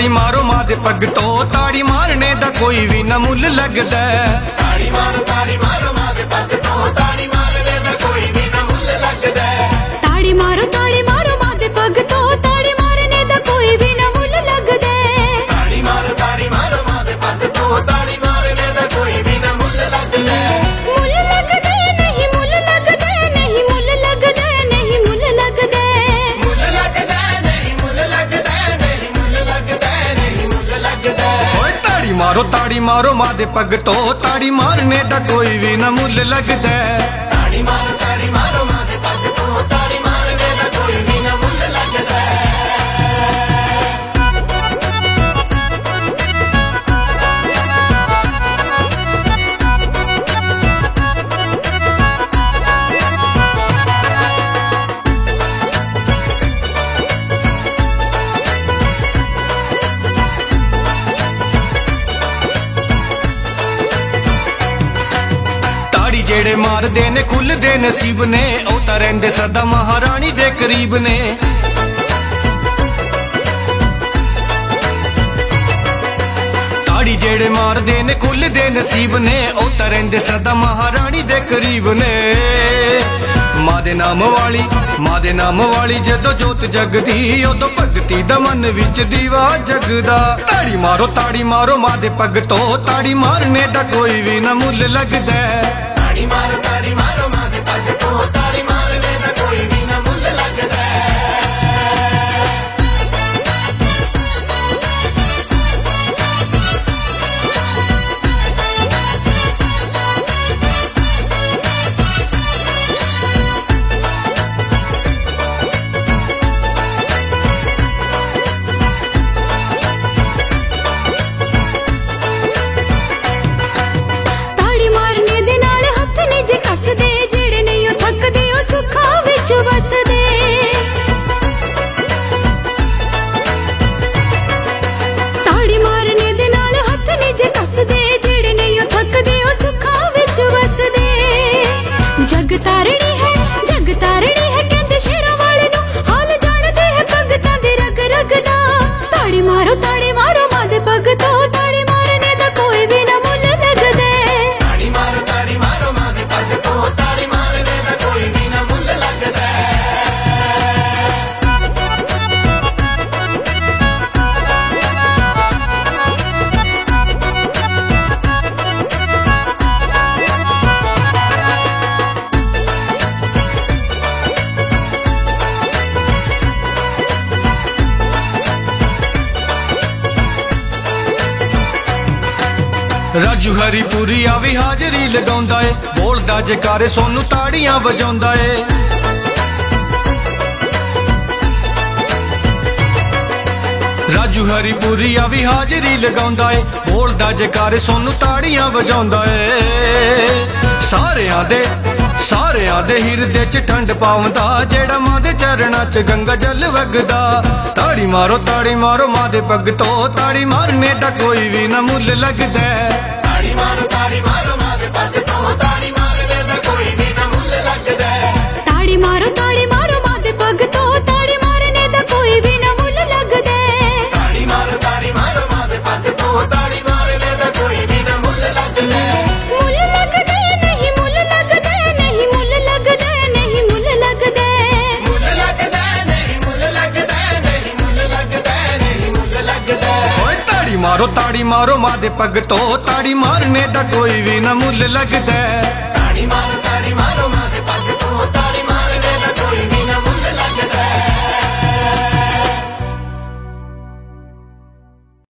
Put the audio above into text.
मारो मां दे पग तो ताड़ी मारने दा कोई भी न मुल लगदा। ताड़ी मारो मां दे पग तो ताड़ी मारने दा कोई भी न मुल लगदा। ताड़ी मारो मां दे पग तो ताड़ी मारने दा कोई भी न मुल लगदा। ताड़ी मारो मां दे पग तो ताड़ी मारने दा कोई भी न मुल लगदा। मुल लगदा नहीं मुल लगदा नहीं मुल लगदा नहीं मुल लगदा। मुल लगदा नहीं मुल लगदा नहीं मुल लगदा नहीं मुल लगदा। ओए ताड़ी मारो मां दे पग तो ताड़ी मारने दा कोई भी न मुल लगदा। ताड़ी मारो मां दे पग तो ताड़ी मारने दा कोई भी न मुल लगदा। जेड़े मारदे ने खुलदे नसीब ने ओ तां रहिंदे सदा महारानी दे करीब ने। ताड़ी जेड़े मारदे ने खुलदे नसीब ने ओ तां रहिंदे सदा महारानी दे करीब ने। मां दे नाम वाली जदों जोत जगदी उदों भगती दा मन विच दीवा जगदा। ताड़ी मारो मां दे पग तो ताड़ी मारने दा कोई भी न मुल लगदा। ताड़ी मारो मां दे पग तो ताड़ी मारने दा कोई भी न मुल लगदा। जेड़े नहीं ओ थकदे ओ सुखां विच वसदे। ताड़ी मारने दे नाल हथ नहीं जे कसदे जेड़े नहीं ओ थकदे ओ सुखां विच वसदे। जग तारणी है कहंदे शेरां वाले नूं हाल जाणदे है भगतां दे रग रग दा। ताड़ी मारो मां दे पग तो ताड़ी मारने दा कोई भी न मुल लगदे। ताड़ी मारो मां दे पग तो ताड़ी मारने दा कोई भी न मुल लगदा। राजू हरीपुरी आवी हाजरी लगाउंदा ए बोलदा जकारे सोनू ताड़ियां वजाउंदा ए। राजू हरीपुरी आवी हाजरी लगाउंदा ए बोलदा जकारे सोनू ताड़ियां वजाउंदा ए। सारेयां दे हिरदे च ठंड पाउंदा जेड़ा मां दे चरणां च गंगा जल वगदा। ताड़ी मारो मां दे पग तो ताड़ी मारने दा कोई भी न मुल लगदा। ताड़ी मारो मां दे पग तो ताड़ी मारने दा कोई भी न मुल लगदा। ताड़ी मारो मां दे पग तो ताड़ी मारने दा कोई भी न मुल लगदा। ताड़ी मारो मां दे पग तो ताड़ी मारने दा कोई भी न मुल लगदा। मुल लगदा नहीं मुल लगदा नहीं मुल लगदा नहीं मुल लगदा। मुल लगदा नहीं मुल लगदा नहीं मुल लगदा नहीं मुल लगदा। ओए ताड़ी मारो मां दे पग तो ताड़ी मारने दा कोई भी न मुल लगदा।